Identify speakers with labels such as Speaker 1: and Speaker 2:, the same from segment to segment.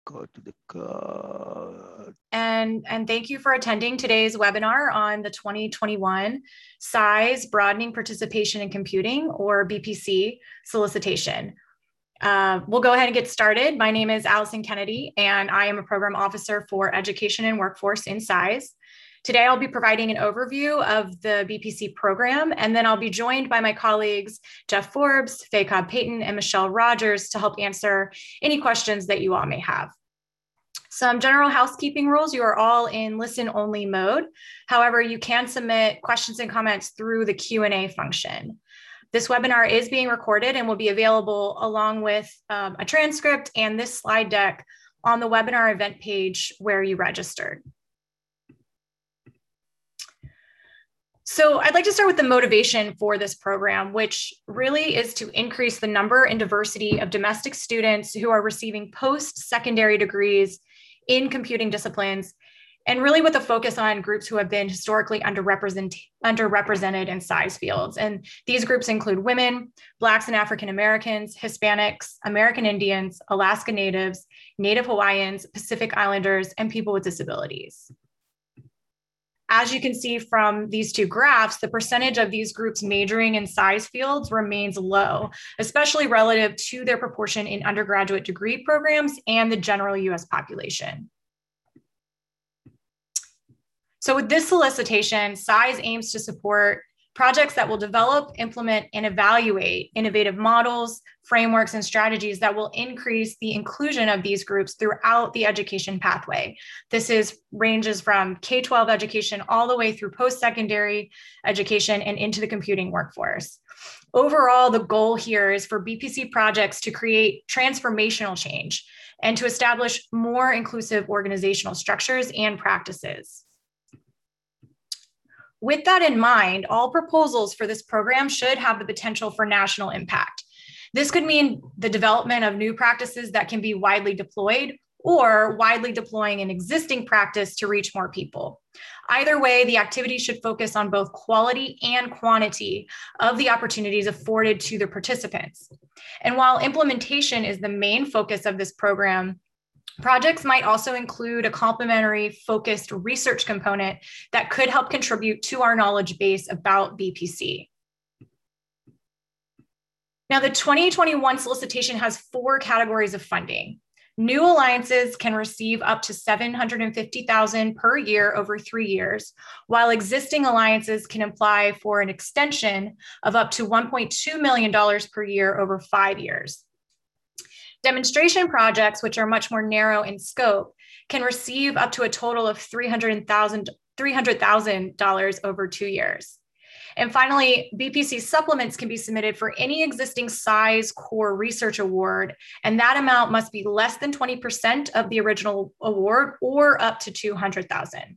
Speaker 1: Go to the code.
Speaker 2: And thank you for attending today's webinar on the 2021 SAIS Broadening Participation in Computing, or BPC, solicitation. We'll go ahead and get started. My name is Allison Kennedy, and I am a program officer for education and workforce in SAIS. Today, I'll be providing an overview of the BPC program, and then I'll be joined by my colleagues, Jeff Forbes, Faye Cobb-Payton, and Michelle Rogers to help answer any questions that you all may have. Some general housekeeping rules: you are all in listen-only mode. However, you can submit questions and comments through the Q&A function. This webinar is being recorded and will be available along with a transcript and this slide deck on the webinar event page where you registered. So I'd like to start with the motivation for this program, which really is to increase the number and diversity of domestic students who are receiving post-secondary degrees in computing disciplines, and really with a focus on groups who have been historically underrepresented in SAIS fields. And these groups include women, Blacks and African Americans, Hispanics, American Indians, Alaska Natives, Native Hawaiians, Pacific Islanders, and people with disabilities. As you can see from these two graphs, the percentage of these groups majoring in SAIS fields remains low, especially relative to their proportion in undergraduate degree programs and the general US population. So with this solicitation, SAIS aims to support projects that will develop, implement, and evaluate innovative models, frameworks, and strategies that will increase the inclusion of these groups throughout the education pathway. This ranges from K-12 education all the way through post-secondary education and into the computing workforce. Overall, the goal here is for BPC projects to create transformational change and to establish more inclusive organizational structures and practices. With that in mind, all proposals for this program should have the potential for national impact. This could mean the development of new practices that can be widely deployed, or widely deploying an existing practice to reach more people. Either way, the activity should focus on both quality and quantity of the opportunities afforded to the participants. And while implementation is the main focus of this program, projects might also include a complementary focused research component that could help contribute to our knowledge base about BPC. Now, the 2021 solicitation has 4 categories of funding. New alliances can receive up to $750,000 per year over 3 years, while existing alliances can apply for an extension of up to $1.2 million per year over 5 years. Demonstration projects, which are much more narrow in scope, can receive up to a total of $300,000 over 2 years. And finally, BPC supplements can be submitted for any existing SAIS core research award, and that amount must be less than 20% of the original award or up to $200,000.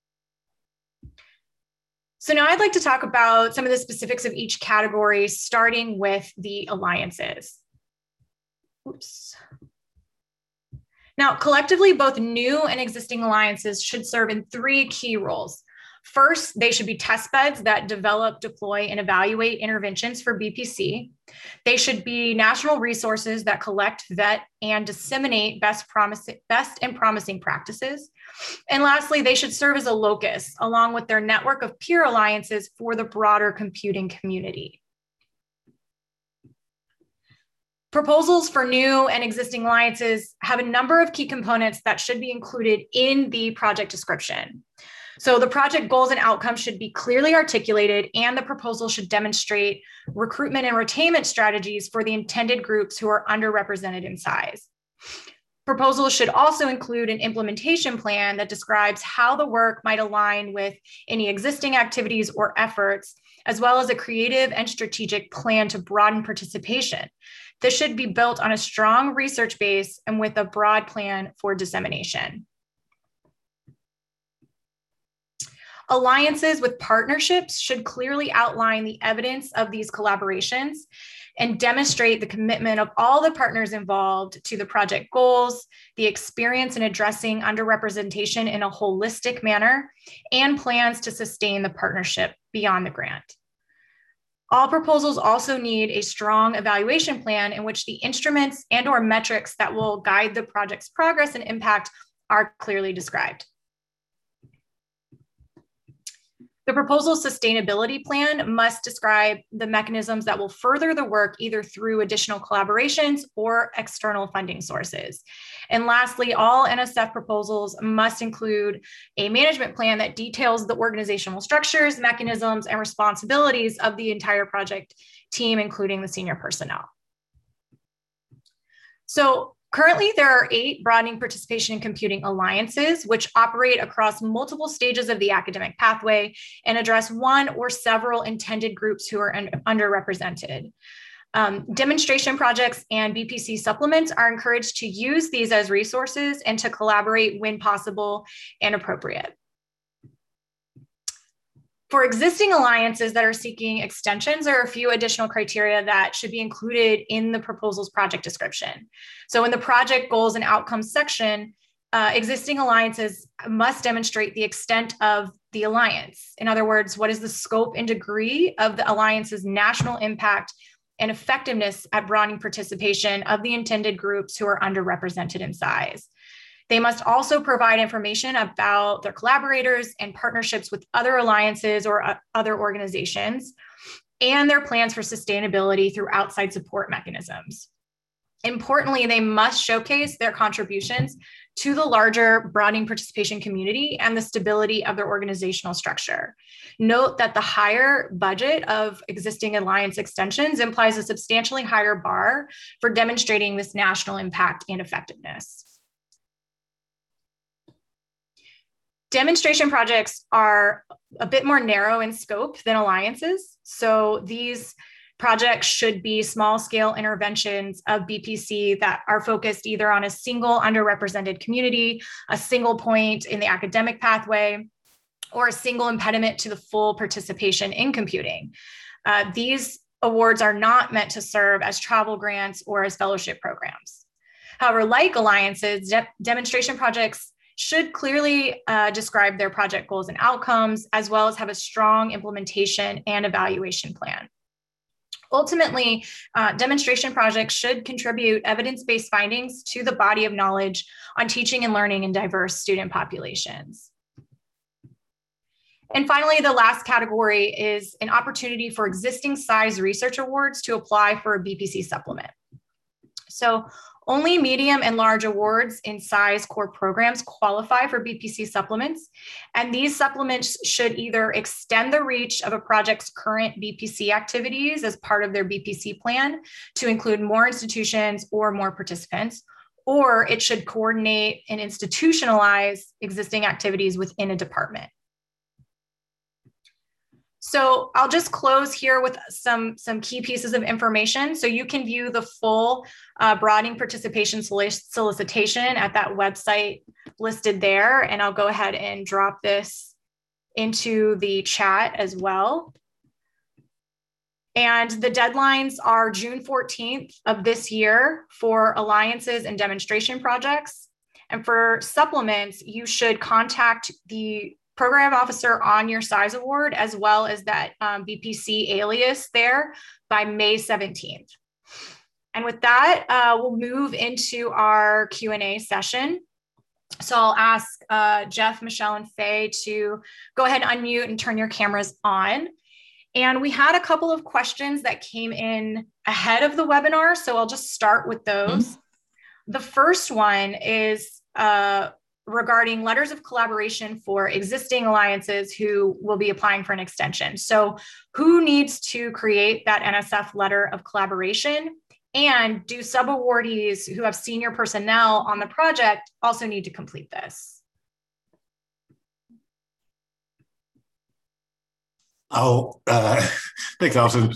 Speaker 2: So now I'd like to talk about some of the specifics of each category, starting with the alliances. Oops. Now, collectively, both new and existing alliances should serve in 3 key roles. First, they should be test beds that develop, deploy, and evaluate interventions for BPC. They should be national resources that collect, vet, and disseminate best and promising practices. And lastly, they should serve as a locus, along with their network of peer alliances for the broader computing community. Proposals for new and existing alliances have a number of key components that should be included in the project description. So the project goals and outcomes should be clearly articulated, and the proposal should demonstrate recruitment and retainment strategies for the intended groups who are underrepresented in SAIS. Proposals should also include an implementation plan that describes how the work might align with any existing activities or efforts, as well as a creative and strategic plan to broaden participation. This should be built on a strong research base and with a broad plan for dissemination. Alliances with partnerships should clearly outline the evidence of these collaborations and demonstrate the commitment of all the partners involved to the project goals, the experience in addressing underrepresentation in a holistic manner, and plans to sustain the partnership beyond the grant. All proposals also need a strong evaluation plan in which the instruments and/or metrics that will guide the project's progress and impact are clearly described. The proposal sustainability plan must describe the mechanisms that will further the work either through additional collaborations or external funding sources. And lastly, all NSF proposals must include a management plan that details the organizational structures, mechanisms, and responsibilities of the entire project team, including the senior personnel. So currently, there are 8 broadening participation in computing alliances, which operate across multiple stages of the academic pathway and address one or several intended groups who are underrepresented. Demonstration projects and BPC supplements are encouraged to use these as resources and to collaborate when possible and appropriate. For existing alliances that are seeking extensions, there are a few additional criteria that should be included in the proposal's project description. So in the project goals and outcomes section, existing alliances must demonstrate the extent of the alliance. In other words, what is the scope and degree of the alliance's national impact and effectiveness at broadening participation of the intended groups who are underrepresented in size. They must also provide information about their collaborators and partnerships with other alliances or other organizations, and their plans for sustainability through outside support mechanisms. Importantly, they must showcase their contributions to the larger broadening participation community and the stability of their organizational structure. Note that the higher budget of existing alliance extensions implies a substantially higher bar for demonstrating this national impact and effectiveness. Demonstration projects are a bit more narrow in scope than alliances. So these projects should be small-scale interventions of BPC that are focused either on a single underrepresented community, a single point in the academic pathway, or a single impediment to the full participation in computing. These awards are not meant to serve as travel grants or as fellowship programs. However, like alliances, demonstration projects should clearly describe their project goals and outcomes, as well as have a strong implementation and evaluation plan. Ultimately, demonstration projects should contribute evidence-based findings to the body of knowledge on teaching and learning in diverse student populations. And finally, the last category is an opportunity for existing SIZE research awards to apply for a BPC supplement. So only medium and large awards in SIZE core programs qualify for BPC supplements, and these supplements should either extend the reach of a project's current BPC activities as part of their BPC plan to include more institutions or more participants, or it should coordinate and institutionalize existing activities within a department. So I'll just close here with some key pieces of information. So you can view the full broadening participation solicitation at that website listed there. And I'll go ahead and drop this into the chat as well. And the deadlines are June 14th of this year for alliances and demonstration projects. And for supplements, you should contact the program officer on your SIZE award, as well as that BPC alias there by May 17th. And with that, we'll move into our Q&A session. So I'll ask Jeff, Michelle, and Faye to go ahead and unmute and turn your cameras on. And we had a couple of questions that came in ahead of the webinar, so I'll just start with those. The first one is regarding letters of collaboration for existing alliances who will be applying for an extension. So who needs to create that NSF letter of collaboration? And do subawardees who have senior personnel on the project also need to complete this?
Speaker 3: Thanks, Allison.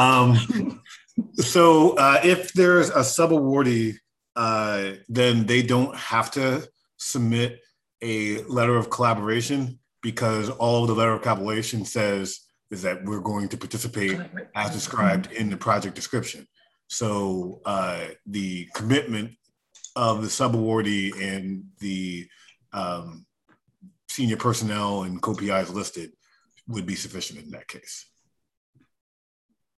Speaker 3: So if there's a subawardee, then they don't have to submit a letter of collaboration, because all the letter of collaboration says is that we're going to participate as described in the project description. So the commitment of the subawardee and the senior personnel and co-PIs listed would be sufficient in that case.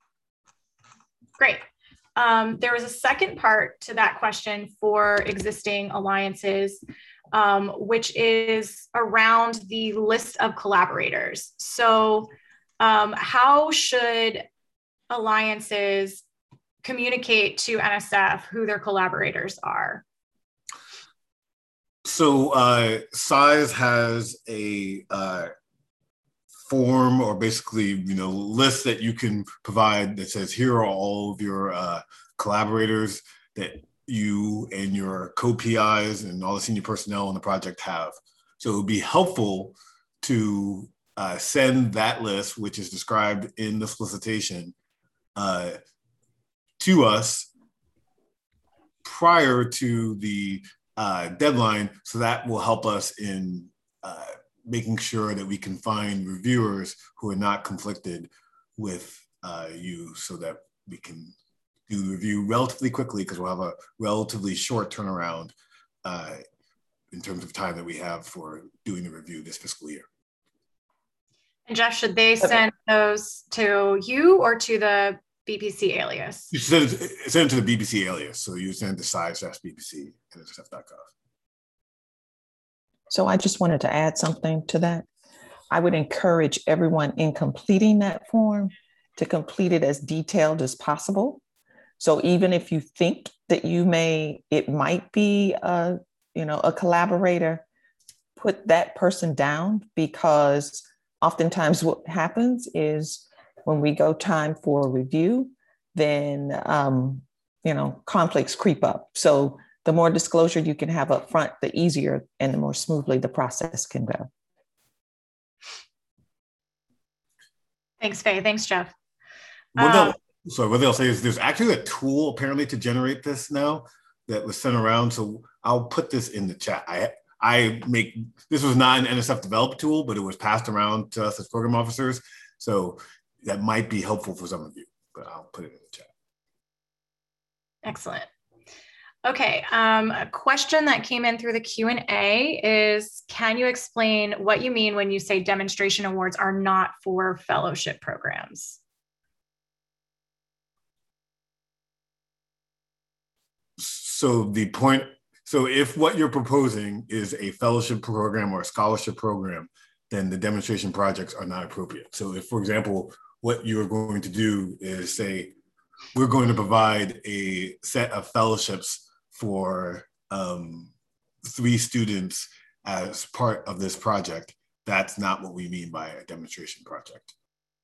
Speaker 2: Great. There was a second part to that question for existing alliances, which is around the list of collaborators. So how should alliances communicate to NSF who their collaborators are?
Speaker 3: So SAIS has a form, or basically, list that you can provide that says, here are all of your collaborators that you and your co-PIs and all the senior personnel on the project have. So it would be helpful to send that list, which is described in the solicitation, to us prior to the deadline, so that will help us in making sure that we can find reviewers who are not conflicted with you, so that we can do the review relatively quickly, because we'll have a relatively short turnaround in terms of time that we have for doing the review this fiscal year.
Speaker 2: And Jeff, should they send those to you or to the BPC alias?
Speaker 3: You send it to the BPC alias. So you send it to SAIS-BPC at nsf.gov.
Speaker 4: So I just wanted to add something to that. I would encourage everyone in completing that form to complete it as detailed as possible. So even if you think that it might be a collaborator, put that person down, because oftentimes what happens is when we go time for review, then conflicts creep up. So the more disclosure you can have up front, the easier and the more smoothly the process can go.
Speaker 2: Thanks, Faye. Thanks, Jeff.
Speaker 3: What they'll say is there's actually a tool apparently to generate this now that was sent around. So I'll put this in the chat. This was not an NSF developed tool, but it was passed around to us as program officers. So that might be helpful for some of you, but I'll put it in the chat.
Speaker 2: Excellent. Okay, a question that came in through the Q&A is, can you explain what you mean when you say demonstration awards are not for fellowship programs?
Speaker 3: So if what you're proposing is a fellowship program or a scholarship program, then the demonstration projects are not appropriate. So if, for example, what you're going to do is say, we're going to provide a set of fellowships for 3 students as part of this project, that's not what we mean by a demonstration project.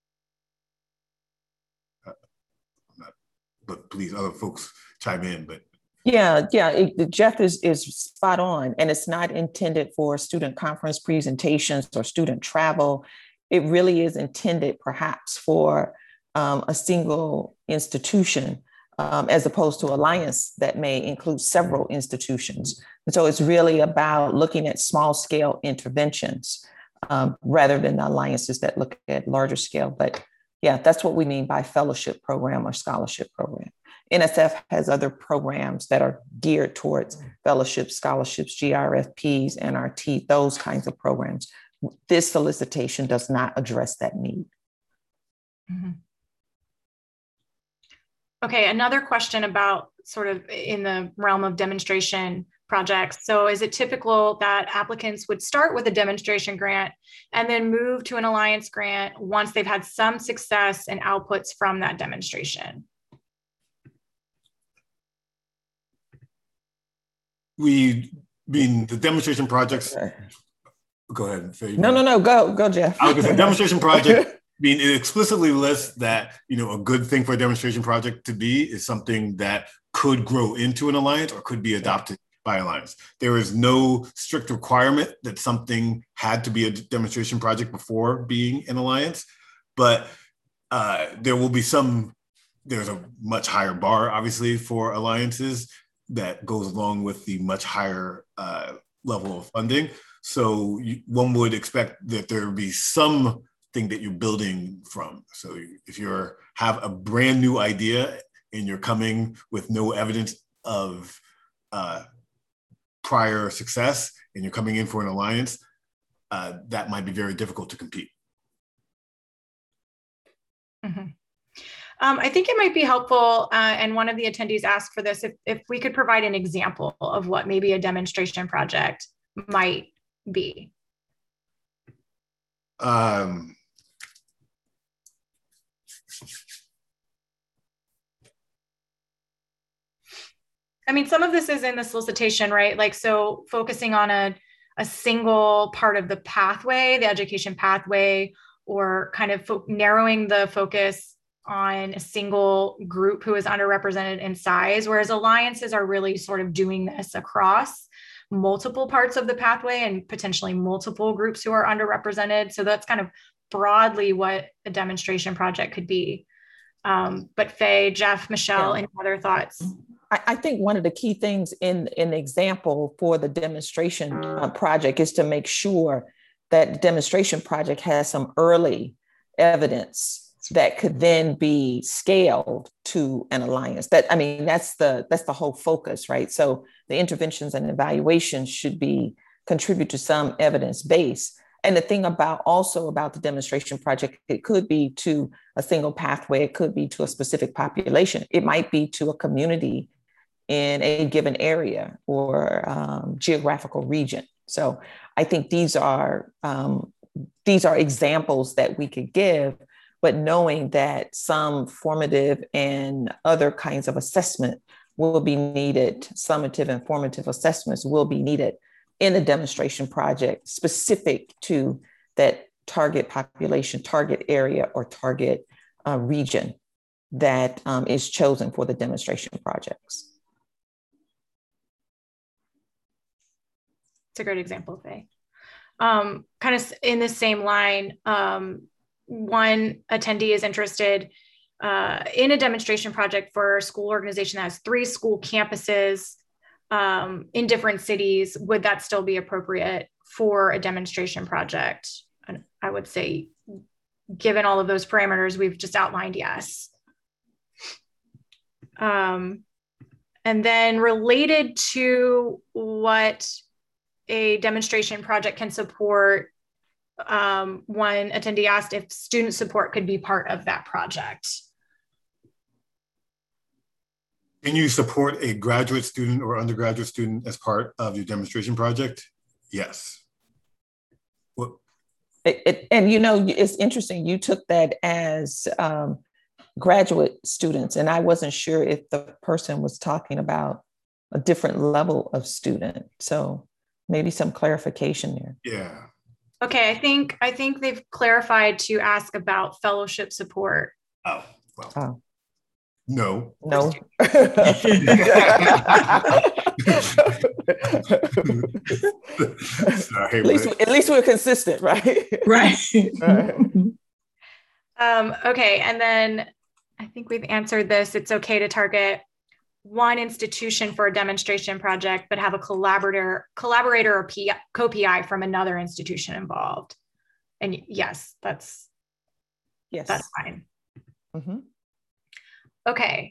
Speaker 3: But please, other folks chime in. But
Speaker 4: Jeff is spot on, and it's not intended for student conference presentations or student travel. It really is intended perhaps for a single institution, as opposed to alliance that may include several institutions. And so it's really about looking at small scale interventions rather than the alliances that look at larger scale. But yeah, that's what we mean by fellowship program or scholarship program. NSF has other programs that are geared towards fellowships, scholarships, GRFPs, NRT, those kinds of programs. This solicitation does not address that need.
Speaker 2: Mm-hmm. Okay, another question about sort of in the realm of demonstration projects. So is it typical that applicants would start with a demonstration grant and then move to an alliance grant once they've had some success and outputs from that demonstration?
Speaker 3: The demonstration projects. Go ahead.
Speaker 4: No. Go, Jeff.
Speaker 3: I was going to say demonstration project. It explicitly lists that a good thing for a demonstration project to be is something that could grow into an alliance or could be adopted by alliance. There is no strict requirement that something had to be a demonstration project before being an alliance, but there's a much higher bar, obviously, for alliances that goes along with the much higher level of funding. So one would expect that there would be something that you're building from. So if you have a brand new idea and you're coming with no evidence of prior success and you're coming in for an alliance, that might be very difficult to compete.
Speaker 2: Mm-hmm. I think it might be helpful, and one of the attendees asked for this, if we could provide an example of what maybe a demonstration project might be. I mean, some of this is in the solicitation, right? Like, so focusing on a single part of the pathway, the education pathway, or kind of narrowing the focus on a single group who is underrepresented in size, whereas alliances are really sort of doing this across multiple parts of the pathway and potentially multiple groups who are underrepresented. So that's kind of broadly what a demonstration project could be. But Faye, Jeff, Michelle, any other thoughts?
Speaker 4: I think one of the key things in the example for the demonstration project is to make sure that the demonstration project has some early evidence that could then be scaled to an alliance. That's the whole focus, right? So the interventions and evaluations should contribute to some evidence base. And the thing about the demonstration project, it could be to a single pathway, it could be to a specific population, it might be to a community in a given area or geographical region. So I think these are examples that we could give, but knowing that some formative and other kinds of assessment will be needed, summative and formative assessments will be needed in a demonstration project specific to that target population, target area, or target region that is chosen for the demonstration projects.
Speaker 2: It's a great example, Faye. Kind of in the same line, one attendee is interested in a demonstration project for a school organization that has 3 school campuses in different cities. Would that still be appropriate for a demonstration project? And I would say, given all of those parameters we've just outlined, yes. And then related to what a demonstration project can support, one attendee asked if student support could be part of that project.
Speaker 3: Can you support a graduate student or undergraduate student as part of your demonstration project? Yes.
Speaker 4: And it's interesting, you took that as graduate students, and I wasn't sure if the person was talking about a different level of student. So maybe some clarification there.
Speaker 3: Yeah.
Speaker 2: Okay, I think they've clarified to ask about fellowship support.
Speaker 3: Oh, well. No. Sorry,
Speaker 4: at least we're consistent, right?
Speaker 5: Right.
Speaker 2: Okay, and then I think we've answered this. It's okay to target one institution for a demonstration project, but have a collaborator or co-PI from another institution involved. And yes, that's fine.
Speaker 4: Mm-hmm.
Speaker 2: Okay.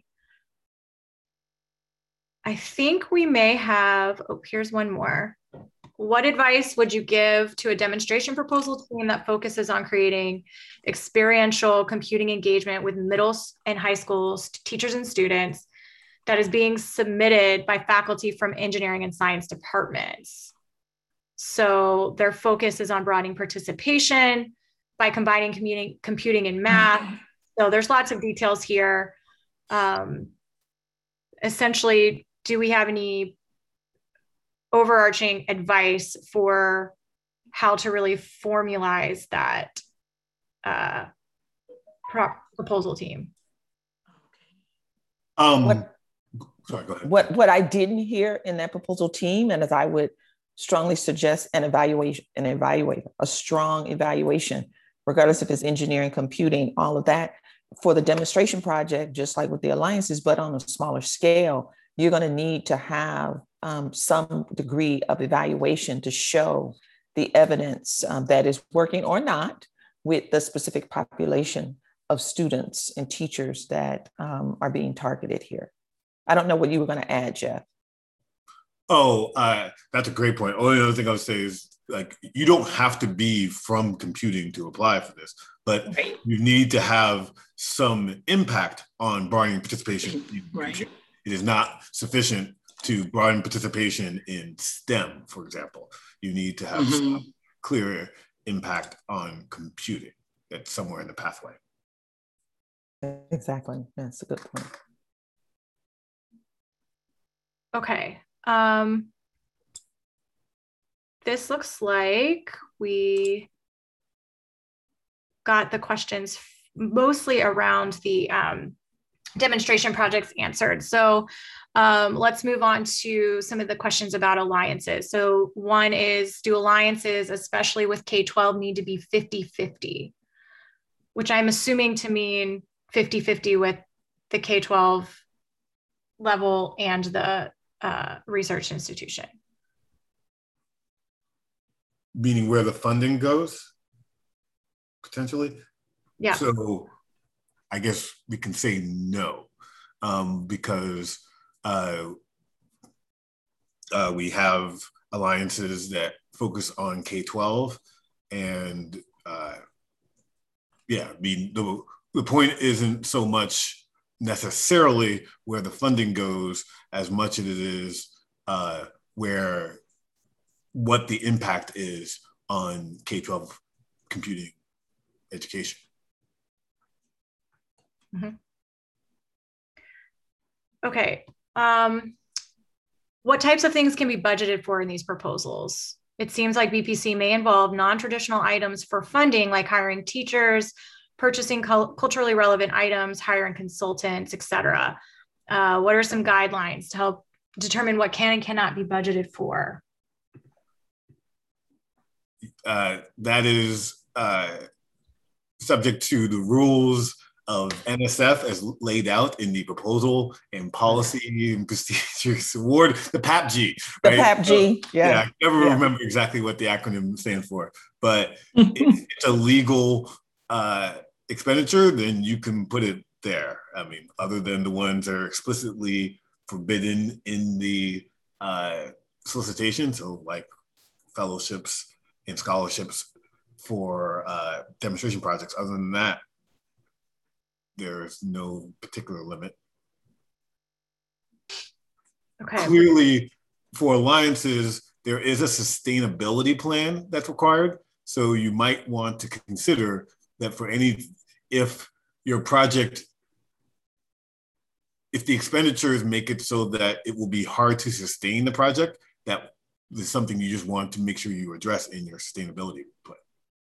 Speaker 2: I think we may have, here's one more. What advice would you give to a demonstration proposal team that focuses on creating experiential computing engagement with middle and high school teachers and students that is being submitted by faculty from engineering and science departments? So their focus is on broadening participation by combining computing and math. So there's lots of details here. Essentially, do we have any overarching advice for how to really formalize that proposal team?
Speaker 3: Sorry, go ahead.
Speaker 4: What I didn't hear in that proposal team, and as I would strongly suggest a strong evaluation, regardless if it's engineering, computing, all of that, for the demonstration project, just like with the alliances, but on a smaller scale, you're going to need to have some degree of evaluation to show the evidence that is working or not with the specific population of students and teachers that are being targeted here. I don't know what you were going to add, Jeff.
Speaker 3: Oh, that's a great point. Only other thing I would say is, like, you don't have to be from computing to apply for this, but you need to have some impact on broadening participation.
Speaker 5: Right.
Speaker 3: It is not sufficient to broaden participation in STEM, for example. You need to have some clear impact on computing that's somewhere in the pathway.
Speaker 4: Exactly. That's a good point.
Speaker 2: Okay. This looks like we got the questions mostly around the demonstration projects answered. So let's move on to some of the questions about alliances. So one is, do alliances, especially with K-12, need to be 50-50? Which I'm assuming to mean 50-50 with the K-12 level and the research institution.
Speaker 3: Meaning where the funding goes, potentially?
Speaker 2: Yeah.
Speaker 3: So I guess we can say no, because we have alliances that focus on K-12, and yeah, I mean, the point isn't so much necessarily where the funding goes as much as it is where what the impact is on K-12 computing education.
Speaker 2: Okay. What types of things can be budgeted for in these proposals? It seems like BPC may involve non-traditional items for funding, like hiring teachers, purchasing culturally relevant items, hiring consultants, etc. What are some guidelines to help determine what can and cannot be budgeted for?
Speaker 3: That is subject to the rules of NSF as laid out in the proposal and policy and procedures award, the PAPG.
Speaker 4: The
Speaker 3: right?
Speaker 4: PAPG,
Speaker 3: So, yeah. I never remember exactly what the acronym stands for, but if it's a legal expenditure, then you can put it there. I mean, other than the ones that are explicitly forbidden in the solicitation, so like fellowships and scholarships for demonstration projects. Other than that, there's no particular limit.
Speaker 2: Okay.
Speaker 3: Clearly, for alliances, there is a sustainability plan that's required. So you might want to consider that for if your project, if the expenditures make it so that it will be hard to sustain the project, that is something you just want to make sure you address in your sustainability plan.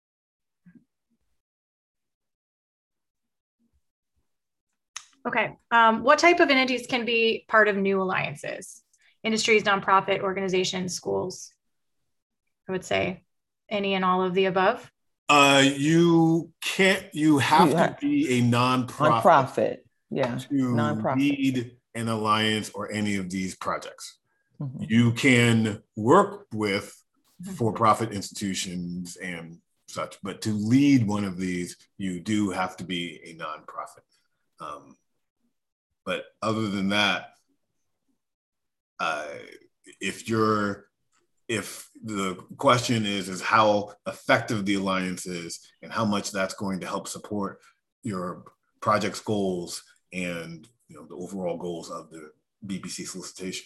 Speaker 2: Okay. What type of entities can be part of new alliances? Industries, nonprofit, organizations, schools? I would say any and all of the above.
Speaker 3: You have to be a nonprofit.
Speaker 4: Yeah.
Speaker 3: To lead an alliance or any of these projects. You can work with for-profit institutions and such, but to lead one of these, you do have to be a nonprofit. But other than that, if the question is how effective the alliance is and how much that's going to help support your project's goals and the overall goals of the BPC solicitation.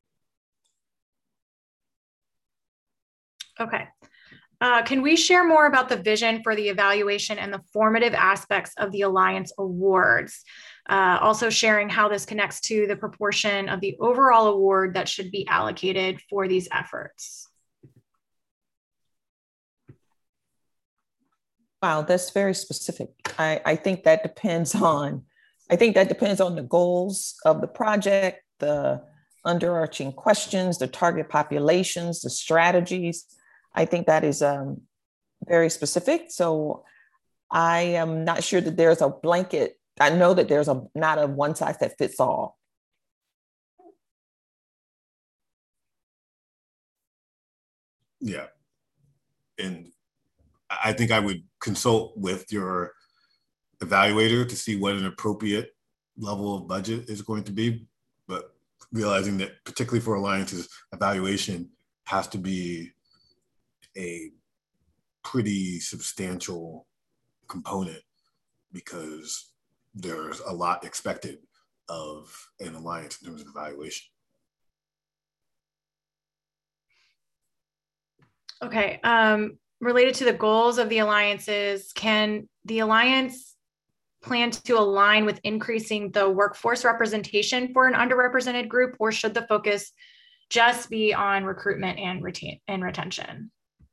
Speaker 2: Okay. Can we share more about the vision for the evaluation and the formative aspects of the Alliance Awards? Also sharing how this connects to the proportion of the overall award that should be allocated for these efforts.
Speaker 4: Wow, that's very specific. I think that depends on the goals of the project, the underarching questions, the target populations, the strategies. I think that is very specific. So I am not sure that there's a blanket. I know that there's not a one size that fits all.
Speaker 3: Yeah. And I think I would consult with your evaluator to see what an appropriate level of budget is going to be, but realizing that particularly for alliances, evaluation has to be a pretty substantial component because there's a lot expected of an alliance in terms of evaluation.
Speaker 2: Okay. Related to the goals of the alliances, can the alliance plan to align with increasing the workforce representation for an underrepresented group, or should the focus just be on recruitment and retention?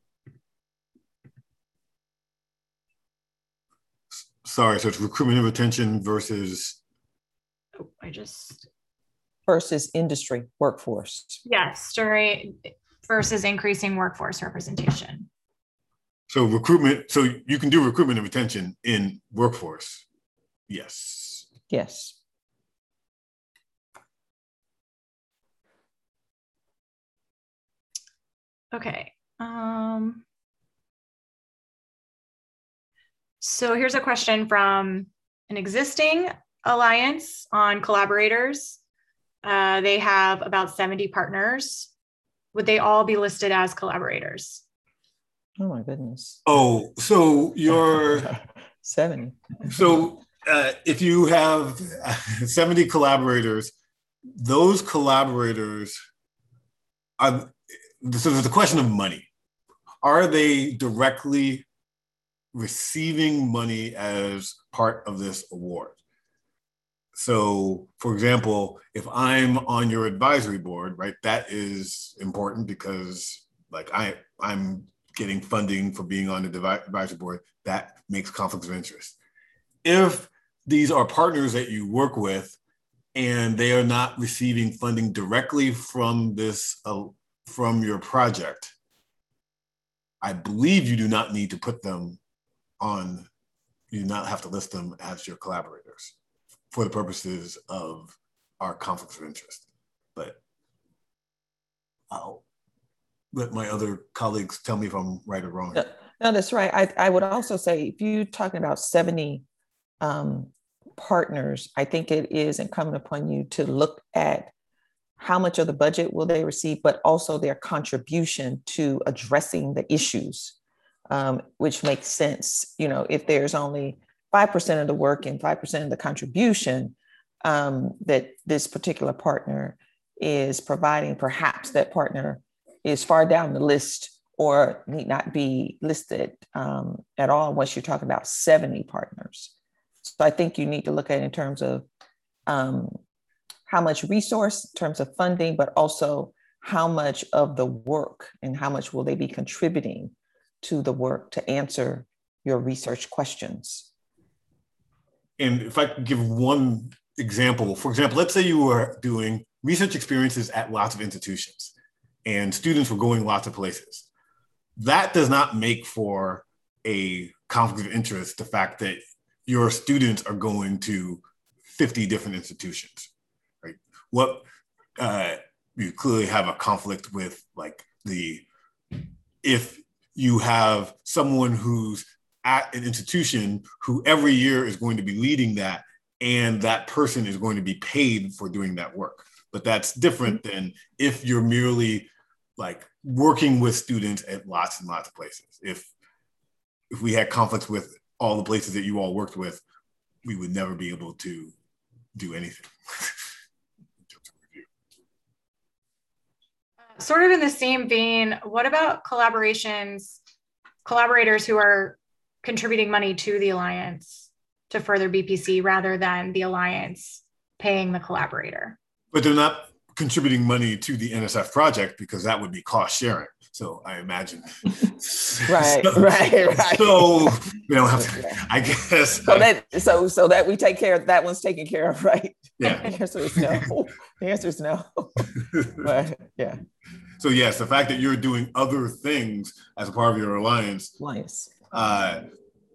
Speaker 3: Sorry, so it's recruitment and retention versus?
Speaker 2: Oh,
Speaker 4: versus industry workforce.
Speaker 2: Yes, versus increasing workforce representation.
Speaker 3: So recruitment, so you can do recruitment and retention in workforce. Yes.
Speaker 4: Yes.
Speaker 2: Okay. So here's a question from an existing alliance on collaborators. They have about 70 partners. Would they all be listed as collaborators?
Speaker 4: Oh my goodness.
Speaker 3: Oh, so you're
Speaker 4: 70.
Speaker 3: So if you have 70 collaborators, those collaborators are, so there's a question of money. Are they directly receiving money as part of this award? So, for example, if I'm on your advisory board, right, that is important because like I'm getting funding for being on the advisory board, that makes conflicts of interest. If these are partners that you work with and they are not receiving funding directly from this, from your project, I believe you do not need to put them on, you do not have to list them as your collaborators for the purposes of our conflicts of interest. But I'll let my other colleagues tell me if I'm right or wrong.
Speaker 4: No, that's right. I would also say, if you're talking about 70 partners, I think it is incumbent upon you to look at how much of the budget will they receive, but also their contribution to addressing the issues, which makes sense. You know, if there's only 5% of the work and 5% of the contribution that this particular partner is providing, perhaps that partner is far down the list or need not be listed at all once you're talking about 70 partners. So I think you need to look at it in terms of how much resource, in terms of funding, but also how much of the work and how much will they be contributing to the work to answer your research questions.
Speaker 3: And if I could give one example, for example, let's say you were doing research experiences at lots of institutions and students were going lots of places. That does not make for a conflict of interest, the fact that your students are going to 50 different institutions, right? What you clearly have a conflict with, like if you have someone who's at an institution who every year is going to be leading that, and that person is going to be paid for doing that work. But that's different than if you're merely like working with students at lots and lots of places. If we had conflicts with all the places that you all worked with, we would never be able to do anything.
Speaker 2: Sort of in the same vein, what about collaborators who are contributing money to the alliance to further BPC rather than the alliance paying the collaborator?
Speaker 3: But they're not contributing money to the NSF project because that would be cost sharing. So I imagine.
Speaker 4: Right.
Speaker 3: So we don't have to, I guess.
Speaker 4: So that we take care of, that one's taken care of, right?
Speaker 3: Yeah.
Speaker 4: The answer is no. The answer is no. But yeah.
Speaker 3: So yes, the fact that you're doing other things as a part of your alliance, that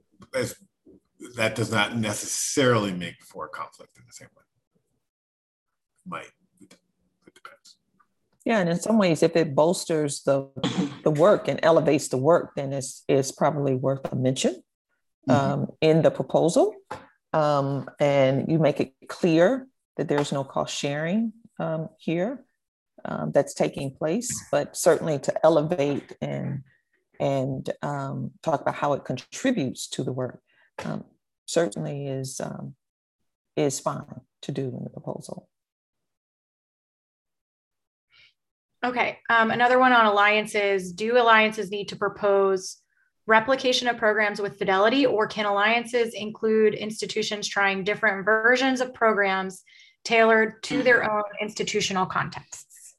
Speaker 3: does not necessarily make for a conflict in the same way. Might. It depends.
Speaker 4: Yeah, and in some ways, if it bolsters the work and elevates the work, then it's probably worth a mention in the proposal. And you make it clear that there's no cost sharing here that's taking place, but certainly to elevate and talk about how it contributes to the work. certainly is fine to do in the proposal.
Speaker 2: Okay, another one on alliances. Do alliances need to propose replication of programs with fidelity, or can alliances include institutions trying different versions of programs tailored to their own institutional contexts?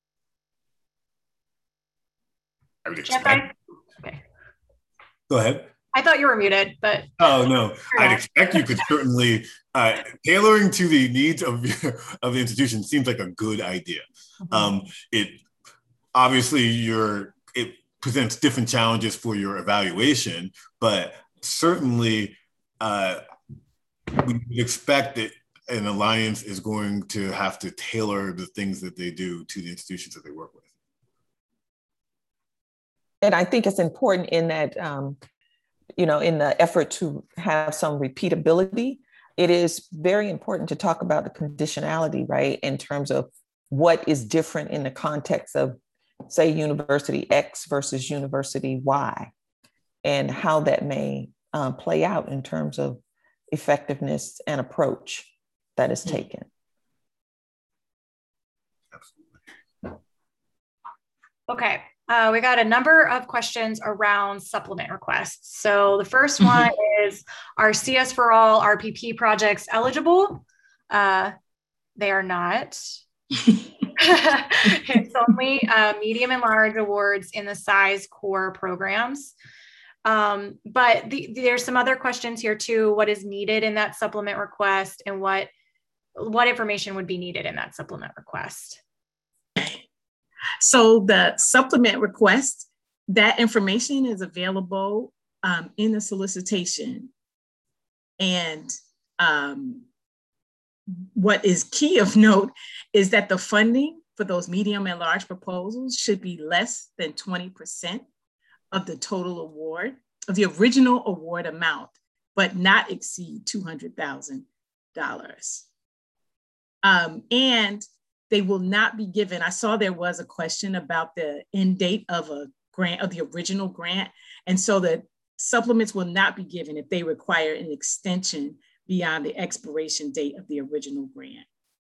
Speaker 3: I would
Speaker 2: Jeff,
Speaker 3: expect.
Speaker 2: okay.
Speaker 3: Go ahead.
Speaker 2: I thought you were muted, but.
Speaker 3: Oh, no. I'd expect you could certainly, tailoring to the needs of the institution seems like a good idea. It obviously it presents different challenges for your evaluation, but certainly we would expect that an alliance is going to have to tailor the things that they do to the institutions that they work with.
Speaker 4: And I think it's important in that, in the effort to have some repeatability, it is very important to talk about the conditionality, right? In terms of what is different in the context of, say, University X versus University Y, and how that may play out in terms of effectiveness and approach that is taken.
Speaker 2: Okay. We got a number of questions around supplement requests. So the first one is, are CS for All RPP projects eligible? They are not. It's only medium and large awards in the size core programs. But there's some other questions here too. What is needed in that supplement request, and what information would be needed in that supplement request?
Speaker 5: So the supplement request, that information is available in the solicitation. And what is key of note is that the funding for those medium and large proposals should be less than 20% of the total award, of the original award amount, but not exceed $200,000. And they will not be given. I saw there was a question about the end date of a grant, of the original grant. And so the supplements will not be given if they require an extension beyond the expiration date of the original grant.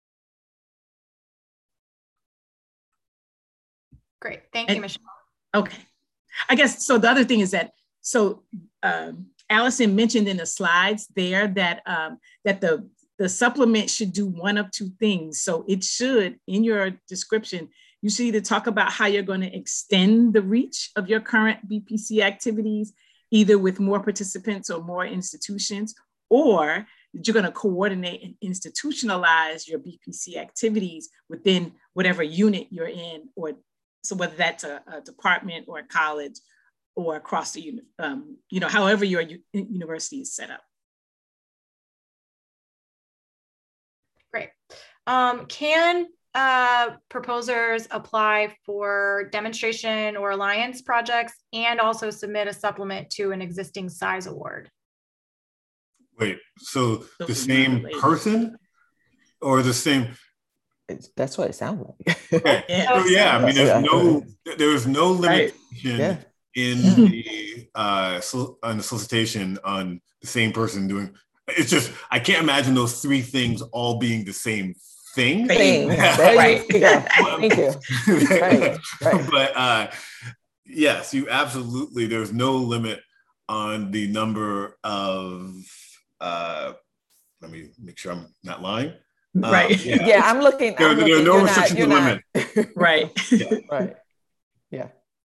Speaker 2: Great, thank you, Michelle.
Speaker 5: Okay, I guess, so the other thing is that, Allison mentioned in the slides there that, that the supplement should do one of two things. So it should, in your description, you should either talk about how you're going to extend the reach of your current BPC activities, either with more participants or more institutions, or that you're going to coordinate and institutionalize your BPC activities within whatever unit you're in, or so whether that's a department or a college or across the, however your university is set up.
Speaker 2: Great. Can proposers apply for demonstration or alliance projects and also submit a supplement to an existing size award?
Speaker 3: Wait, so the same person or the same?
Speaker 4: That's what it sounds like.
Speaker 3: Okay. So yeah, I mean, there's no limitation in the solicitation on the same person doing. It's just, I can't imagine those three things all being the same thing.
Speaker 4: Right. Thank you. Right.
Speaker 3: But yes, you absolutely, there's no limit on the number of, let me make sure I'm not lying.
Speaker 5: Right.
Speaker 4: Yeah, I'm looking.
Speaker 3: There are no restrictions to limit.
Speaker 5: Right.
Speaker 3: Yeah.
Speaker 4: Right. Yeah.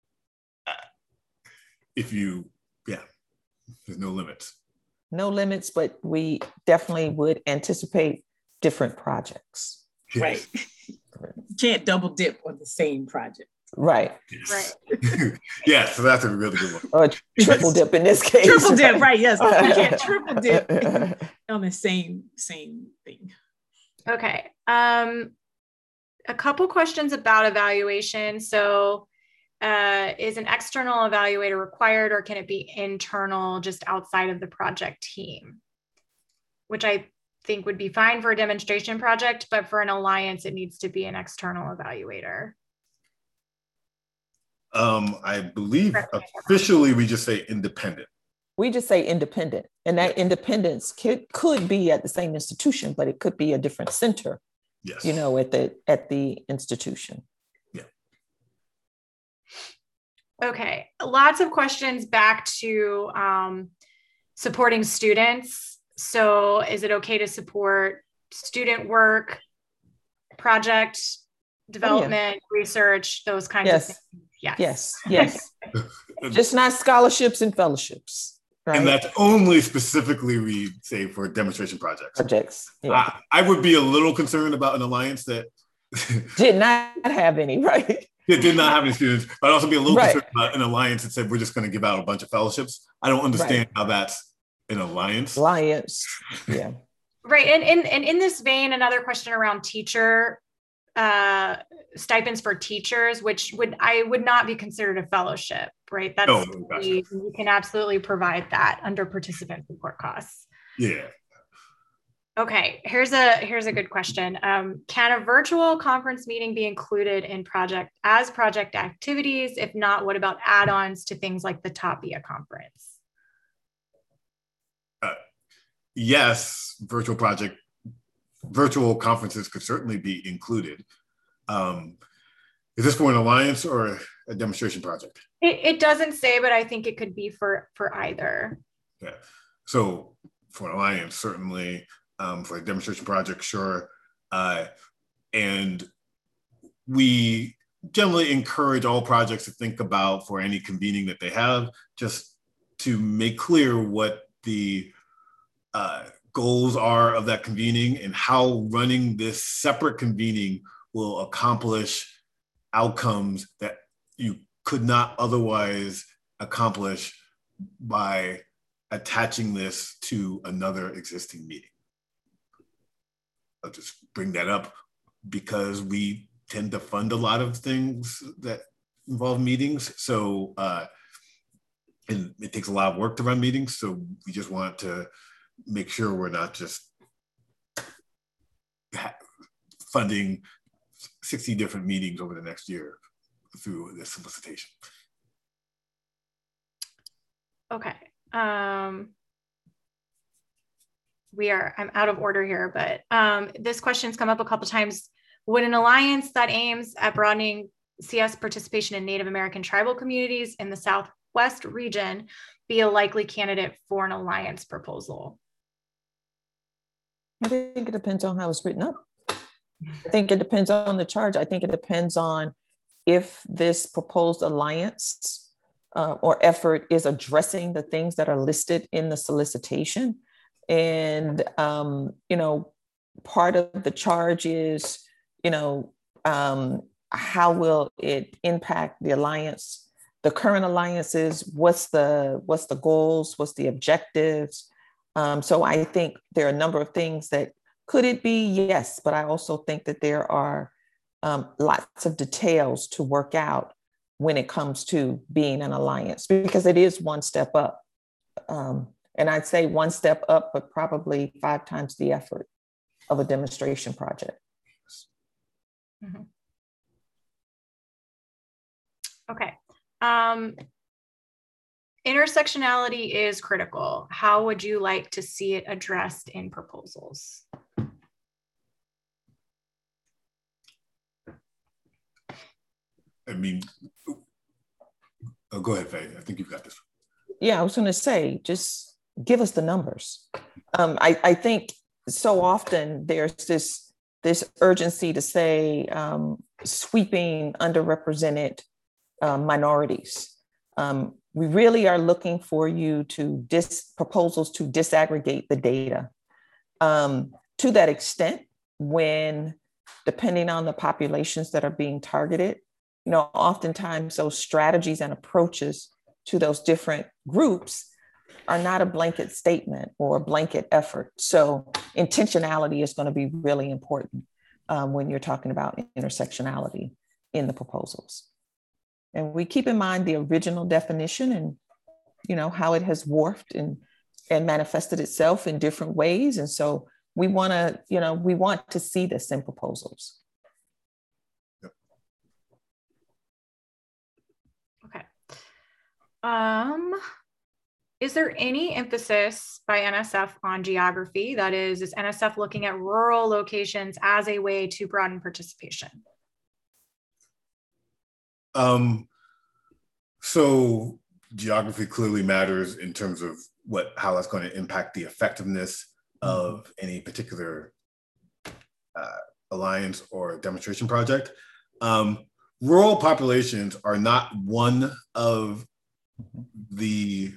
Speaker 3: There's no limits.
Speaker 4: No limits, but we definitely would anticipate different projects.
Speaker 5: Right. Can't double dip on the same project.
Speaker 4: Right.
Speaker 3: Yes. Right. Yeah, so that's a really good one.
Speaker 4: Or triple dip in this case.
Speaker 5: Triple dip, right? Yes. We can't triple dip on the same thing.
Speaker 2: Okay. A couple questions about evaluation. So is an external evaluator required, or can it be internal, just outside of the project team? Which I think would be fine for a demonstration project, but for an alliance, it needs to be an external evaluator.
Speaker 3: I believe officially we just say independent.
Speaker 4: We just say independent, and that independence could be at the same institution, but it could be a different center.
Speaker 3: Yes.
Speaker 4: At the institution.
Speaker 3: Yeah.
Speaker 2: Okay, lots of questions back to supporting students. So is it okay to support student work, project development, research, those kinds of things?
Speaker 4: Yes. Just not scholarships and fellowships. Right?
Speaker 3: And that's only specifically, we say, for demonstration projects.
Speaker 4: Yeah.
Speaker 3: I would be a little concerned about an alliance that
Speaker 4: did not have any, right?
Speaker 3: It did not have any students, but I'd also be a little concerned about an alliance that said, we're just going to give out a bunch of fellowships. I don't understand how that's an alliance.
Speaker 4: Yeah.
Speaker 2: Right. And in this vein, another question around teacher stipends for teachers, which would not be considered a fellowship, right? That's we can absolutely provide that under participant support costs.
Speaker 3: Yeah.
Speaker 2: Okay, here's a good question. Can a virtual conference meeting be included in project activities? If not, what about add-ons to things like the Tapia conference?
Speaker 3: Yes, virtual conferences could certainly be included. Is this for an alliance or a demonstration project?
Speaker 2: It doesn't say, but I think it could be for either.
Speaker 3: Yeah. So for an alliance, certainly. For a demonstration project, sure. And we generally encourage all projects to think about, for any convening that they have, just to make clear what the goals are of that convening and how running this separate convening will accomplish outcomes that you could not otherwise accomplish by attaching this to another existing meeting. I'll just bring that up because we tend to fund a lot of things that involve meetings. So, and it takes a lot of work to run meetings. So we just want to make sure we're not just funding 60 different meetings over the next year through this solicitation.
Speaker 2: Okay. I'm out of order here, but this question's come up a couple times. Would an alliance that aims at broadening CS participation in Native American tribal communities in the Southwest region be a likely candidate for an alliance proposal?
Speaker 4: I think it depends on how it's written up. I think it depends on the charge. I think it depends on if this proposed alliance or effort is addressing the things that are listed in the solicitation. And, part of the charge is, how will it impact the alliance, the current alliances? What's the goals? What's the objectives? So I think there are a number of things that could it be? Yes, but I also think that there are lots of details to work out when it comes to being an alliance, because it is one step up. And I'd say one step up, but probably 5 times the effort of a demonstration project.
Speaker 2: Mm-hmm. Okay. Intersectionality is critical. How would you like to see it addressed in proposals?
Speaker 3: I mean, go ahead, Faye. I think you've got this.
Speaker 4: Yeah, I was going to say, just give us the numbers. I think so often there's this urgency to say sweeping underrepresented minorities. We really are looking for you to proposals to disaggregate the data. To that extent, when depending on the populations that are being targeted, oftentimes those strategies and approaches to those different groups are not a blanket statement or a blanket effort. So intentionality is going to be really important when you're talking about intersectionality in the proposals. And we keep in mind the original definition and, how it has morphed and manifested itself in different ways. And so we want to see this in proposals.
Speaker 2: Okay. Is there any emphasis by NSF on geography? That is NSF looking at rural locations as a way to broaden participation?
Speaker 3: So geography clearly matters in terms of how that's going to impact the effectiveness of any particular alliance or demonstration project. Rural populations are not one of the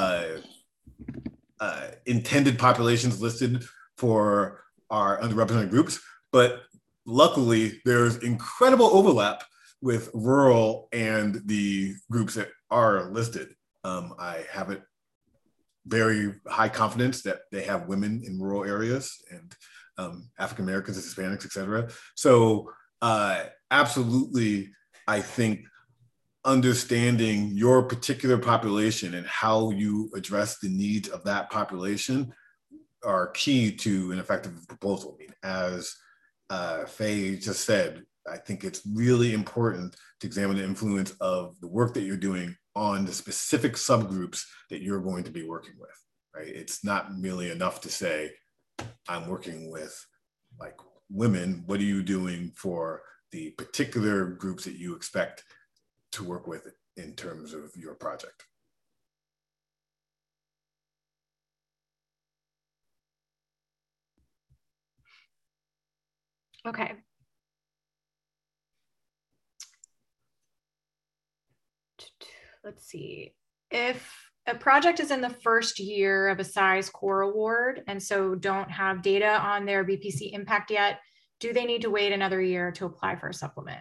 Speaker 3: intended populations listed for our underrepresented groups, but luckily there's incredible overlap with rural and the groups that are listed. I have it very high confidence that they have women in rural areas and African Americans, Hispanics, et cetera. So absolutely, I think understanding your particular population and how you address the needs of that population are key to an effective proposal. I mean, as Faye just said, I think it's really important to examine the influence of the work that you're doing on the specific subgroups that you're going to be working with, right? It's not merely enough to say, I'm working with like women. What are you doing for the particular groups that you expect to work with in terms of your project?
Speaker 2: Okay. Let's see. If a project is in the first year of a SAIS core award and so don't have data on their BPC impact yet, do they need to wait another year to apply for a supplement?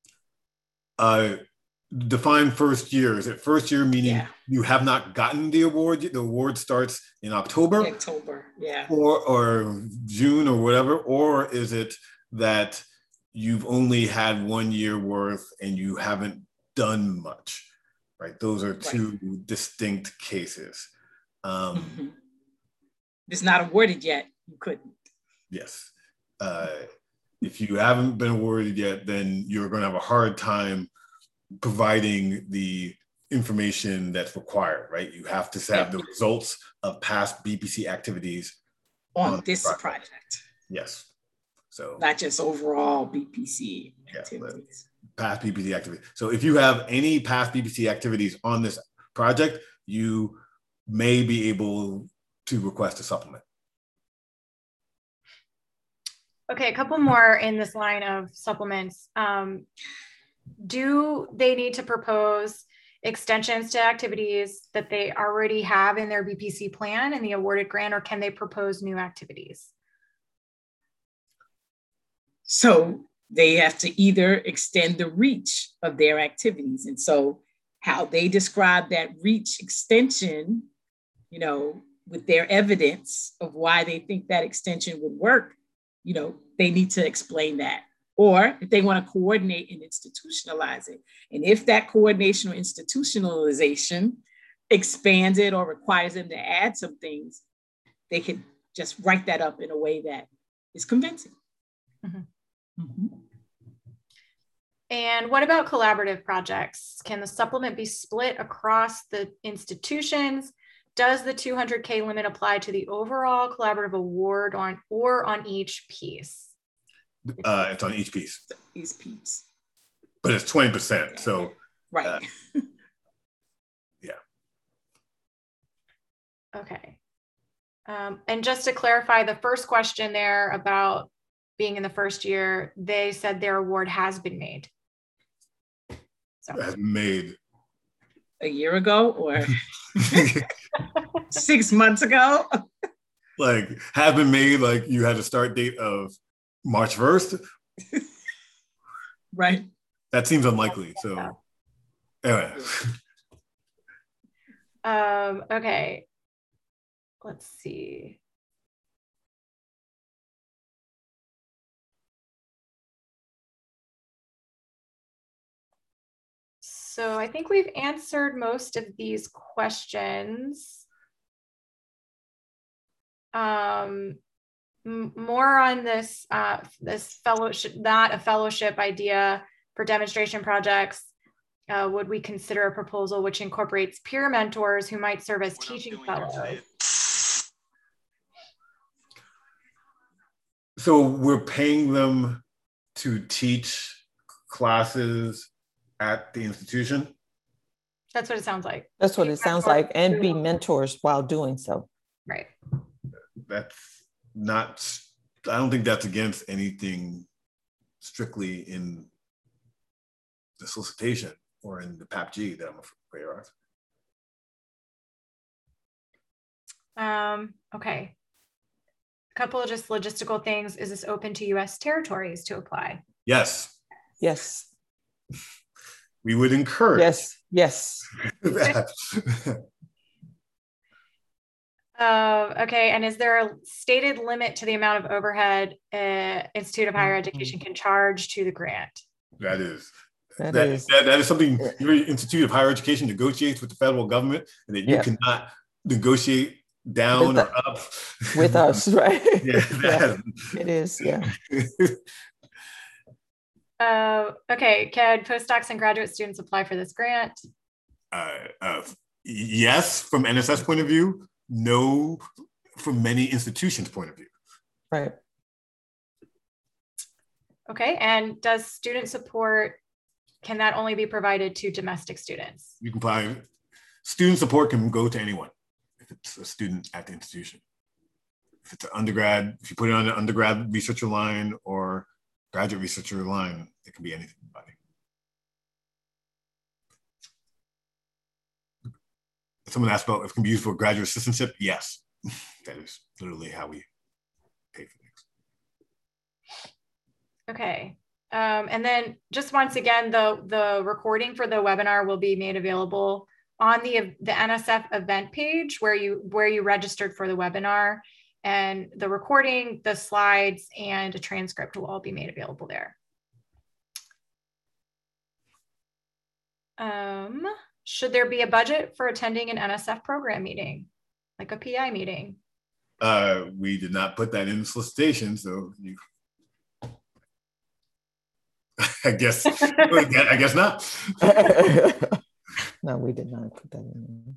Speaker 3: Define first year. Is it first year meaning you have not gotten the award? The award starts in October?
Speaker 5: October, yeah.
Speaker 3: Or June or whatever? Or is it that you've only had 1 year worth and you haven't done much, right? Those are two distinct cases.
Speaker 5: It's not awarded yet, you couldn't.
Speaker 3: Yes. If you haven't been awarded yet, then you're going to have a hard time providing the information that's required, right? You have to have the results of past BPC activities
Speaker 5: on this project.
Speaker 3: Yes. So
Speaker 5: not just overall BPC activities.
Speaker 3: Past BPC activities. So if you have any past BPC activities on this project, you may be able to request a supplement.
Speaker 2: Okay, a couple more in this line of supplements. Do they need to propose extensions to activities that they already have in their BPC plan in the awarded grant, or can they propose new activities?
Speaker 5: So they have to either extend the reach of their activities. And so how they describe that reach extension, you know, with their evidence of why they think that extension would work, you know, they need to explain that. Or if they want to coordinate and institutionalize it. And if that coordination or institutionalization expands it or requires them to add some things, they can just write that up in a way that is convincing.
Speaker 2: Mm-hmm. Mm-hmm. And what about collaborative projects? Can the supplement be split across the institutions? Does the 200K limit apply to the overall collaborative award or on each piece?
Speaker 3: It's on each piece.
Speaker 5: Each piece.
Speaker 3: But it's 20%. So
Speaker 5: right.
Speaker 3: Yeah.
Speaker 2: Okay. And just to clarify the first question there about being in the first year, they said their award has been made. So.
Speaker 3: Has been made.
Speaker 5: A year ago or 6 months ago?
Speaker 3: Like, have been made, like you had a start date of March 1st?
Speaker 5: Right.
Speaker 3: That seems unlikely. So, anyway.
Speaker 2: Okay. Let's see. So I think we've answered most of these questions. More on this this fellowship, not a fellowship idea for demonstration projects. would we consider a proposal which incorporates peer mentors who might serve as teaching fellows?
Speaker 3: So we're paying them to teach classes at the institution?
Speaker 2: That's what it sounds like.
Speaker 4: That's what it sounds like, and be mentors while doing so.
Speaker 2: Right.
Speaker 3: That's not, I don't think that's against anything strictly in the solicitation or in the PAPG that I'm afraid
Speaker 2: of. Okay. A couple of just logistical things. Is this open to US territories to apply?
Speaker 3: Yes.
Speaker 4: Yes.
Speaker 3: We would encourage.
Speaker 4: Yes. Yes.
Speaker 2: Okay, and is there a stated limit to the amount of overhead Institute of Higher Education can charge to the grant?
Speaker 3: That is.
Speaker 4: That
Speaker 3: is something your Institute of Higher Education negotiates with the federal government, and that you cannot negotiate down or up
Speaker 4: with us, right?
Speaker 3: Yeah,
Speaker 4: it is. Yeah.
Speaker 2: Okay, can postdocs and graduate students apply for this grant?
Speaker 3: Yes, from NSF point of view. No, from many institutions' point of view.
Speaker 4: Right.
Speaker 2: Okay, and does student support, can that only be provided to domestic students?
Speaker 3: You can apply, student support can go to anyone if it's a student at the institution. If it's an undergrad, if you put it on an undergrad researcher line or graduate researcher line, it can be anything. Someone asked about if it can be used for graduate assistantship. Yes, that is literally how we pay for things.
Speaker 2: Okay, and then just once again, the recording for the webinar will be made available on the NSF event page where you registered for the webinar, and the recording, the slides, and a transcript will all be made available there. Should there be a budget for attending an NSF program meeting, like a PI meeting?
Speaker 3: We did not put that in the solicitation, so you, I guess not.
Speaker 4: No, we did not put that in.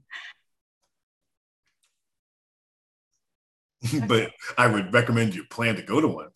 Speaker 3: But I would recommend you plan to go to one.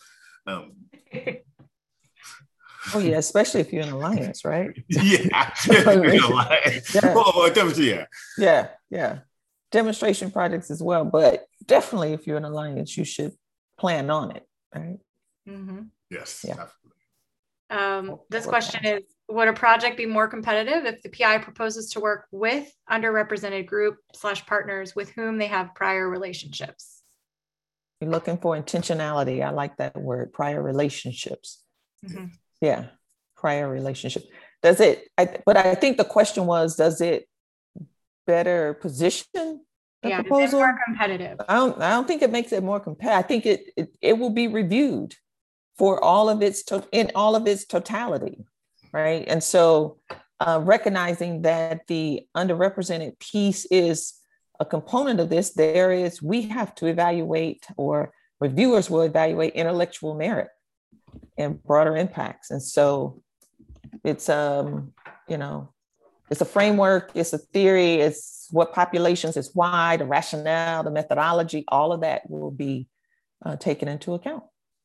Speaker 4: Oh yeah, especially if you're in Alliance, right?
Speaker 3: Yeah, in Alliance.
Speaker 4: Yeah.
Speaker 3: Oh, definitely, yeah.
Speaker 4: Yeah. Demonstration projects as well, but definitely if you're in Alliance, you should plan on it, right?
Speaker 2: Mm-hmm.
Speaker 3: Yes,
Speaker 4: yeah.
Speaker 3: Absolutely.
Speaker 2: This question is, would a project be more competitive if the PI proposes to work with underrepresented group/partners with whom they have prior relationships?
Speaker 4: You're looking for intentionality. I like that word, prior relationships.
Speaker 2: Mm-hmm.
Speaker 4: Yeah, prior relationship. But I think the question was, does it better position the proposal?
Speaker 2: Is it more competitive?
Speaker 4: I don't think it makes it more competitive. I think it will be reviewed for all of its in all of its totality, right? And so recognizing that the underrepresented piece is a component of this, we have to evaluate, or reviewers will evaluate, intellectual merit and broader impacts. And so it's it's a framework, it's a theory, it's what populations, it's why, the rationale, the methodology, all of that will be taken into account.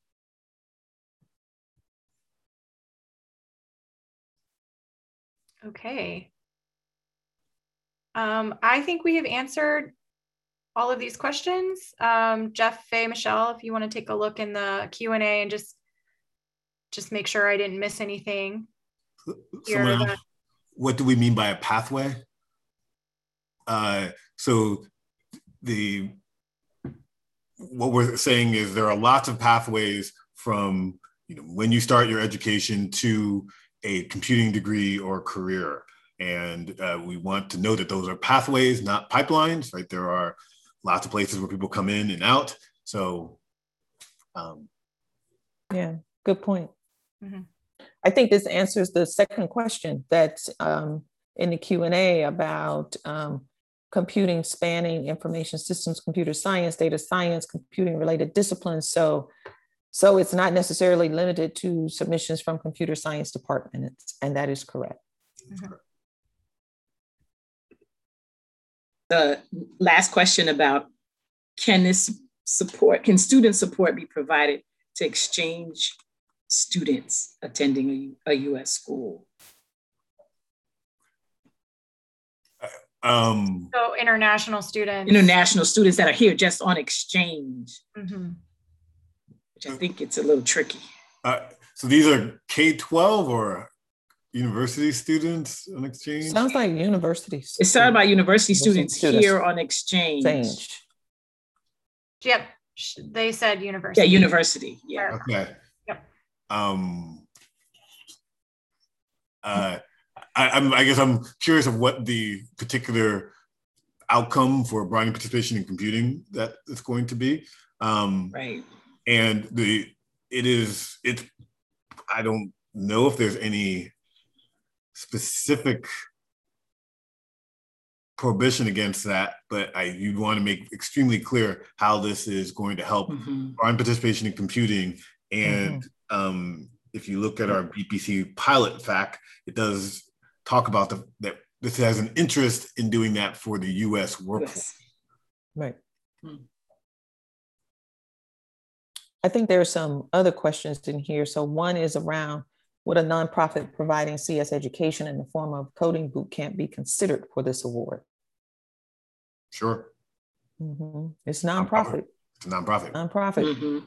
Speaker 2: Okay. I think we have answered all of these questions. Jeff, Faye, Michelle, if you want to take a look in the Q&A and just make sure I didn't miss anything.
Speaker 3: What do we mean by a pathway? So what we're saying is there are lots of pathways from when you start your education to a computing degree or career. And we want to know that those are pathways, not pipelines, right? There are lots of places where people come in and out. So,
Speaker 4: yeah, good point.
Speaker 2: Mm-hmm.
Speaker 4: I think this answers the second question that's in the Q&A about computing spanning information systems, computer science, data science, computing related disciplines. So it's not necessarily limited to submissions from computer science departments, and that is correct.
Speaker 2: Mm-hmm.
Speaker 5: the last question about can student support be provided to exchange students attending a U.S. school?
Speaker 2: So international students.
Speaker 5: International students that are here just on exchange, which I think it's a little tricky.
Speaker 3: So these are K-12 or university students on exchange?
Speaker 4: Sounds like universities.
Speaker 5: It's talking about university students here on exchange.
Speaker 2: Yep, they said university.
Speaker 5: Yeah, university. Yeah.
Speaker 3: Okay.
Speaker 2: Yep.
Speaker 3: I guess I'm curious of what the particular outcome for broadening participation in computing that it's going to be.
Speaker 5: Right.
Speaker 3: And I don't know if there's any specific prohibition against that, but you'd want to make extremely clear how this is going to help broaden participation in computing. And if you look at our BPC pilot fact, it does talk about that this has an interest in doing that for the U.S. workforce.
Speaker 5: Yes.
Speaker 4: Right. I think there are some other questions in here. So one is around, would a nonprofit providing CS education in the form of coding boot camp be considered for this award?
Speaker 3: Sure.
Speaker 4: It's nonprofit.
Speaker 3: It's a nonprofit.
Speaker 4: Nonprofit.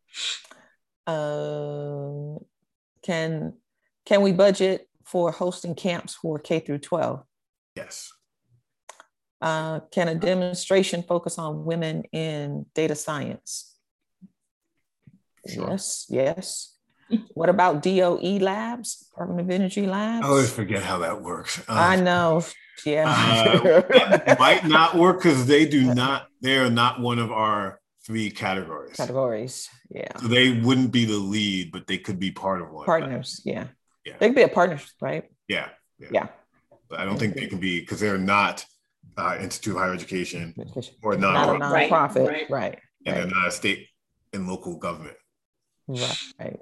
Speaker 4: Yep. Can we budget for hosting camps for K through 12?
Speaker 3: Yes.
Speaker 4: Can a demonstration focus on women in data science?
Speaker 3: Sure.
Speaker 4: Yes. What about DOE labs, Department of Energy labs?
Speaker 3: I always forget how that works.
Speaker 4: I know. Yeah.
Speaker 3: That might not work because they are not one of our 3 categories.
Speaker 4: Yeah.
Speaker 3: So they wouldn't be the lead, but they could be part of one.
Speaker 4: Partners. Yeah.
Speaker 3: Yeah.
Speaker 4: They could be a partner, right?
Speaker 3: Yeah. But I don't think they can be, because they're not Institute of Higher Education or
Speaker 4: not a nonprofit. Right.
Speaker 3: And they're not a state and local government.
Speaker 4: Right.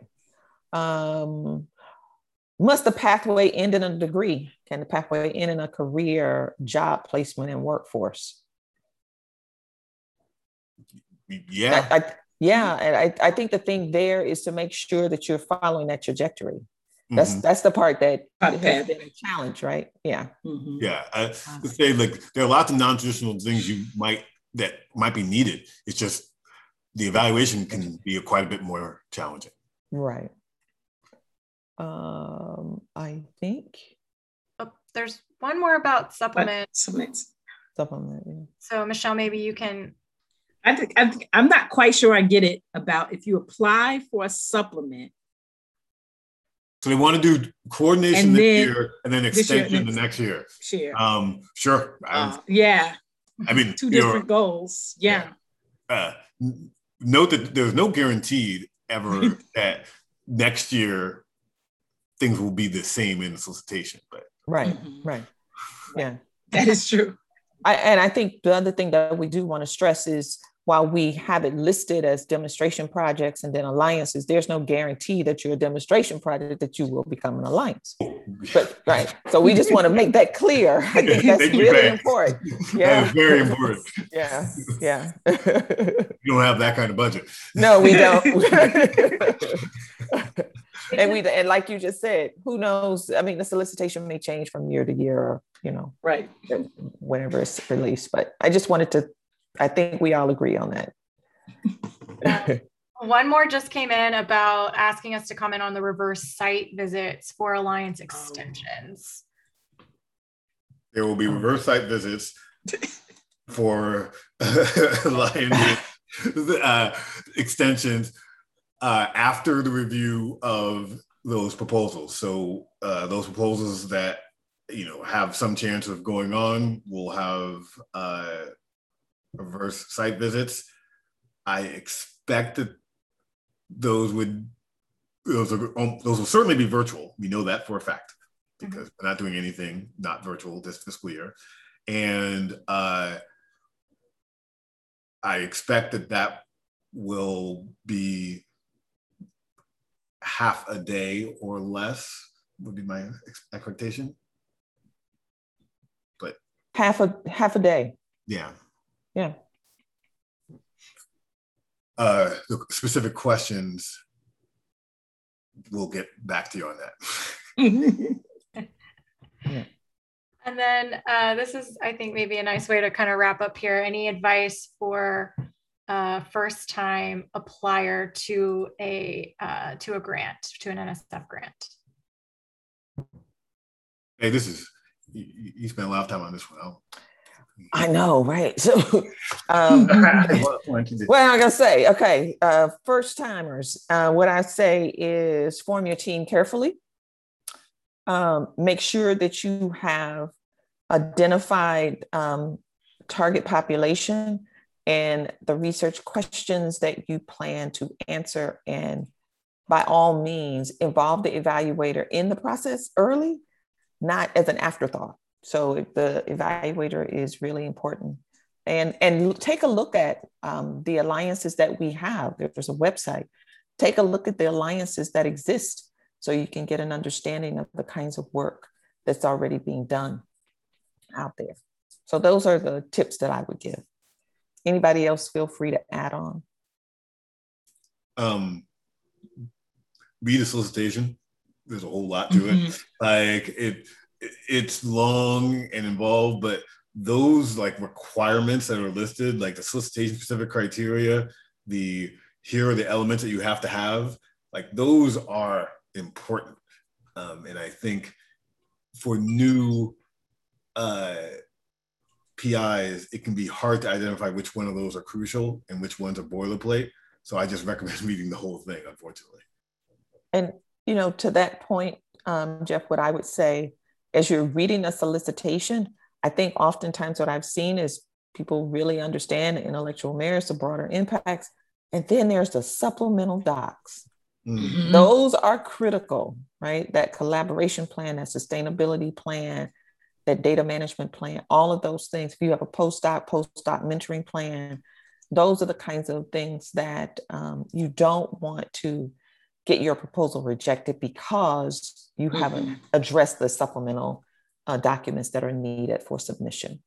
Speaker 4: Must the pathway end in a degree? Can the pathway end in a career, job placement, and workforce?
Speaker 3: Yeah.
Speaker 4: And I think the thing there is to make sure that you're following that trajectory. That's the part that has been a challenge, right? Yeah.
Speaker 3: Yeah. I say, like, there are lots of non-traditional things that might be needed. It's just the evaluation can be quite a bit more challenging.
Speaker 4: Right. I think
Speaker 2: there's one more about supplements.
Speaker 4: Supplement. Yeah.
Speaker 2: So Michelle, maybe you can.
Speaker 5: I think I'm not quite sure I get it about if you apply for a supplement.
Speaker 3: So they want to do coordination this year and then extension the next year. Sure.
Speaker 5: Yeah.
Speaker 3: I mean,
Speaker 5: 2 different goals. Yeah.
Speaker 3: Note that there's no guarantee ever that next year things will be the same in the solicitation, but
Speaker 4: right. Yeah,
Speaker 5: that is true.
Speaker 4: I think the other thing that we do want to stress is, while we have it listed as demonstration projects and then alliances, there's no guarantee that you're a demonstration project that you will become an alliance. But right, so we just want to make that clear. I think that's really important. Yeah,
Speaker 3: that is very important.
Speaker 4: Yeah.
Speaker 3: You don't have that kind of budget.
Speaker 4: No, we don't. And like you just said, who knows? I mean, the solicitation may change from year to year, or
Speaker 5: right,
Speaker 4: whenever it's released. But I think we all agree on that.
Speaker 2: One more just came in about asking us to comment on the reverse site visits for Alliance extensions.
Speaker 3: There will be reverse site visits for Alliance extensions after the review of those proposals. So those proposals that have some chance of going on will have reverse site visits. I expect that those will certainly be virtual. We know that for a fact because we're not doing anything not virtual this fiscal year. And I expect that will be half a day or less would be my expectation. But
Speaker 4: half a day.
Speaker 3: Yeah.
Speaker 4: Yeah.
Speaker 3: The specific questions, we'll get back to you on that.
Speaker 2: And then this is, I think, maybe a nice way to kind of wrap up here. Any advice for first-time applier to a grant, to an NSF grant?
Speaker 3: Hey, you spent a lot of time on this one.
Speaker 4: I know, right? So, well, I'm gonna say, okay, first timers. What I say is form your team carefully. Make sure that you have identified target population and the research questions that you plan to answer, and by all means, involve the evaluator in the process early, not as an afterthought. So if the evaluator is really important, and take a look at the alliances that we have. There's a website. Take a look at the alliances that exist so you can get an understanding of the kinds of work that's already being done out there. So those are the tips that I would give. Anybody else feel free to add on?
Speaker 3: Read the solicitation. There's a whole lot to it. Like it's long and involved, but those like requirements that are listed, like the solicitation specific criteria, here are the elements that you have to have, like those are important. And I think for new PIs, it can be hard to identify which one of those are crucial and which ones are boilerplate. So I just recommend reading the whole thing, unfortunately.
Speaker 4: And, to that point, Jeff, what I would say, as you're reading a solicitation, I think oftentimes what I've seen is people really understand the intellectual merits, the broader impacts, and then there's the supplemental docs. Mm-hmm. Those are critical, right? That collaboration plan, that sustainability plan, that data management plan, all of those things. If you have a postdoc mentoring plan, those are the kinds of things that you don't want to get your proposal rejected because you haven't addressed the supplemental documents that are needed for submission.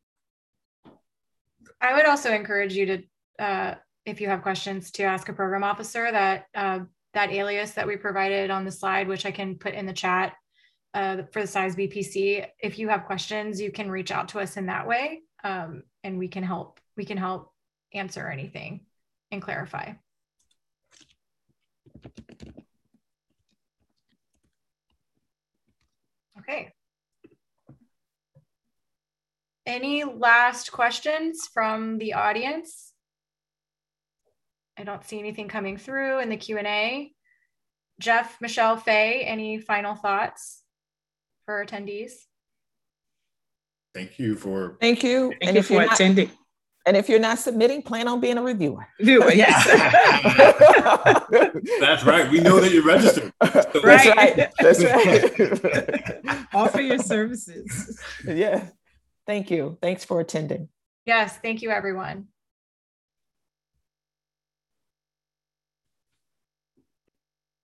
Speaker 2: I would also encourage you to, if you have questions, to ask a program officer. That alias that we provided on the slide, which I can put in the chat for the SAIS BPC. If you have questions, you can reach out to us in that way, and we can help answer anything and clarify. Okay. Any last questions from the audience? I don't see anything coming through in the Q&A. Jeff, Michelle, Faye, any final thoughts for attendees?
Speaker 3: Thank you for
Speaker 5: attending.
Speaker 4: And if you're not submitting, plan on being a reviewer.
Speaker 5: Yes.
Speaker 3: That's right. We know that you're registered. So
Speaker 5: right.
Speaker 4: That's right.
Speaker 5: Offer your services.
Speaker 4: Yeah. Thank you. Thanks for attending.
Speaker 2: Yes. Thank you, everyone.